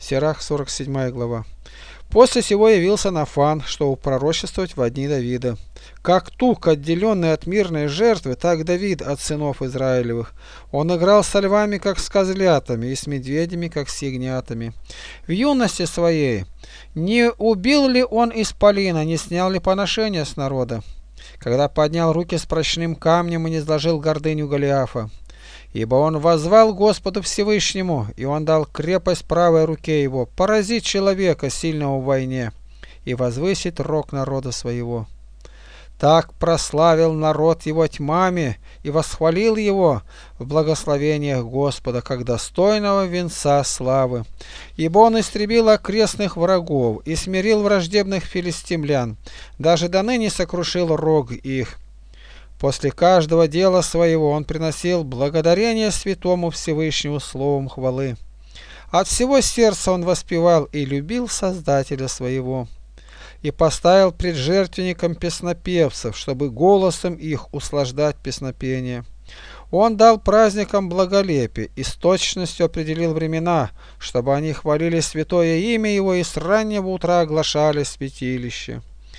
Сирах, 47 глава. После сего явился Нафан, чтобы пророчествовать во дни Давида. Как тук, отделенный от мирной жертвы, так Давид от сынов Израилевых. Он играл со львами, как с козлятами, и с медведями, как с ягнятами. В юности своей не убил ли он исполина, не снял ли поношения с народа, когда поднял руки с прочным камнем и не сложил гордыню Голиафа? Ибо он воззвал Господу Всевышнему, и он дал крепость правой руке его, поразить человека, сильного в войне, и возвысить рог народа своего. Так прославил народ его тьмами и восхвалил его в благословениях Господа, как достойного венца славы. Ибо он истребил окрестных врагов и смирил враждебных филистимлян, даже до ныне сокрушил рог их. После каждого дела своего он приносил благодарение святому Всевышнему словом хвалы. От всего сердца он воспевал и любил Создателя своего. И поставил пред жертвенником песнопевцев, чтобы голосом их услаждать песнопение. Он дал праздникам благолепие и с точностью определил времена, чтобы они хвалили святое имя его и с раннего утра оглашали святилище.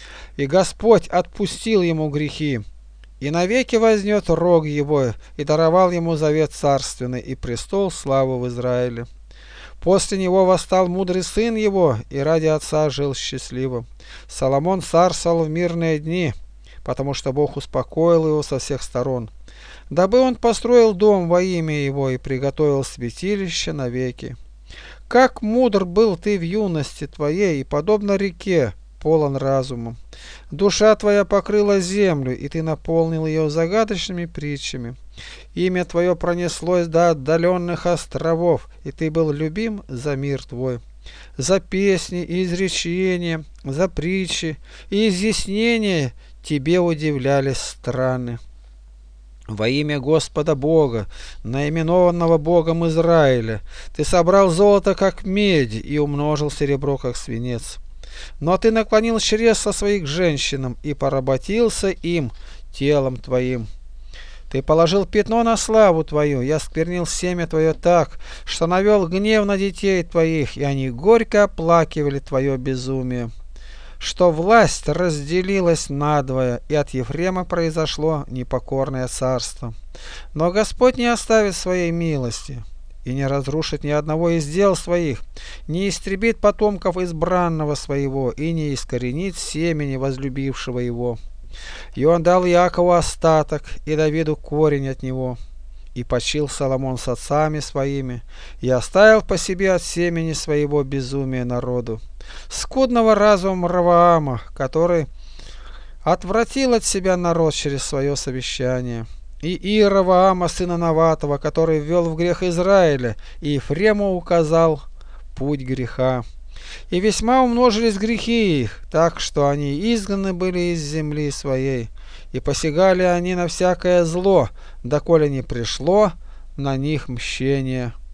И Господь отпустил ему грехи, и навеки вознет рог его, и даровал ему завет царственный и престол славы в Израиле. После него восстал мудрый сын его, и ради отца жил счастливо. Соломон царствовал в мирные дни, потому что Бог успокоил его со всех сторон, дабы он построил дом во имя его и приготовил святилище навеки. Как мудр был ты в юности твоей, и подобно реке, полон разумом. Душа твоя покрыла землю, и ты наполнил ее загадочными притчами. Имя твое пронеслось до отдаленных островов, и ты был любим за мир твой. За песни и изречения, за притчи и изъяснения тебе удивлялись страны. Во имя Господа Бога, наименованного Богом Израиля, ты собрал золото, как медь, и умножил серебро, как свинец. Но ты наклонил чресла своих к женщинам и поработился им телом твоим. Ты положил пятно на славу твою, я осквернил семя твое так, что навел гнев на детей твоих, и они горько оплакивали твое безумие. Что власть разделилась надвое, и от Ефрема произошло непокорное царство. Но Господь не оставит своей милости и не разрушит ни одного из дел своих, не истребит потомков избранного своего и не искоренит семени возлюбившего его. И он дал Иакову остаток, и Давиду корень от него. И почил Соломон с отцами своими, и оставил по себе от семени своего безумия народу, скудного разума Раваама, который отвратил от себя народ через свое совещание, и Иераваама, сына Наватова, который ввел в грех Израиля, и Ефрему указал путь греха. И весьма умножились грехи их, так что они изгнаны были из земли своей, и посягали они на всякое зло, доколе не пришло на них мщение.